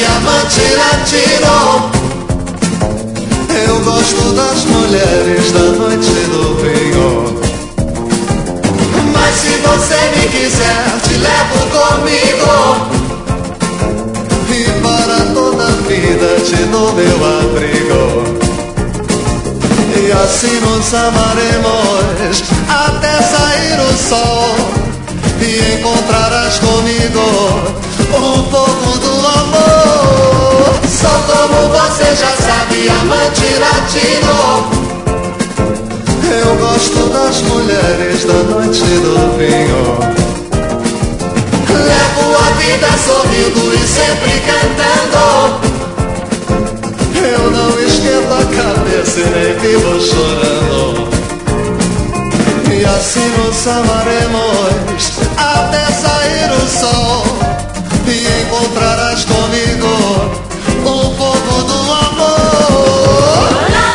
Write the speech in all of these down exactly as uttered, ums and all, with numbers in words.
diamante latino. Eu gosto das mulheres da noite do vinho. Mas se você me quiser, te levo comigo. E para toda a vida te dou meu abrigo. E assim nos amaremos até sair o sol. E encontrarás comigo um pouco do amor. Sou como você já sabe, amante latino. Eu gosto das mulheres da noite do vinho. Levo a vida sorrindo e sempre cantando. Eu não esquento a cabeça e nem vivo chorando. E assim nos amaremos até sair o sol. E encontrarás comigo um pouco do amor.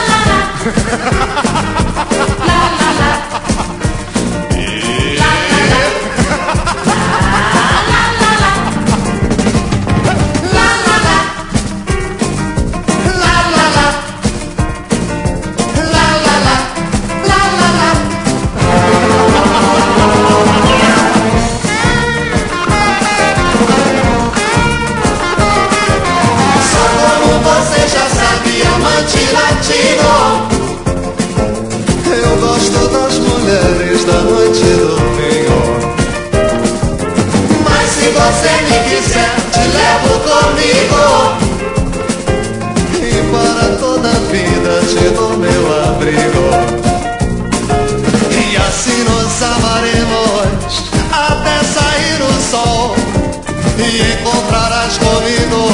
Latino. Eu gosto das mulheres da noite do vinho. Mas se você me quiser, te levo comigo. E para toda a vida te dou meu abrigo. E assim nos amaremos até sair o sol. E encontrarás comigo